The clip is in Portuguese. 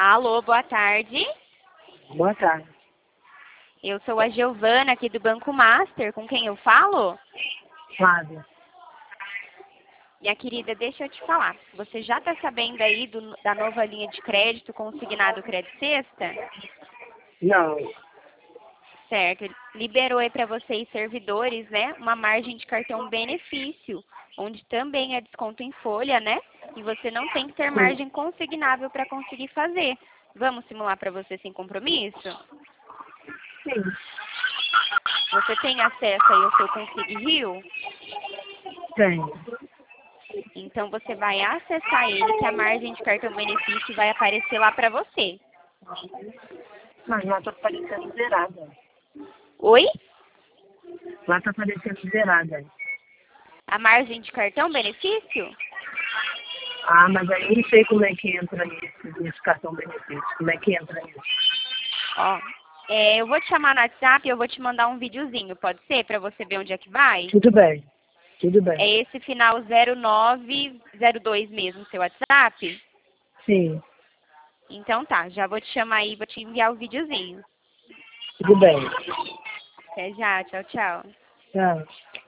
Alô, boa tarde. Boa tarde. Eu sou a Giovana aqui do Banco Master. Com quem eu falo? Flávia. Minha querida, deixa eu te falar. Você já está sabendo aí da nova linha de crédito consignado Crédito Sexta? Não. Certo. Liberou aí para vocês, servidores, né? Uma margem de cartão benefício, onde também é desconto em folha, né? E você não tem que ter Sim. margem consignável para conseguir fazer. Vamos simular para você sem compromisso? Sim. Você tem acesso aí ao seu Consig Rio? Tenho. Então você vai acessar ele, que a margem de cartão benefício vai aparecer lá para você. Mas lá tá aparecendo zerada. Oi? Lá tá aparecendo zerada. A margem de cartão benefício? Ah, mas aí eu não sei como é que entra nesse cartão benefício. Como é que entra nisso? Ó, eu vou te chamar no WhatsApp e eu vou te mandar um videozinho, pode ser? Para você ver onde é que vai? Tudo bem. Tudo bem. É esse final 0902 mesmo, seu WhatsApp? Sim. Então tá, já vou te chamar aí, vou te enviar o videozinho. Tudo bem. Até já, tchau, tchau. Tchau.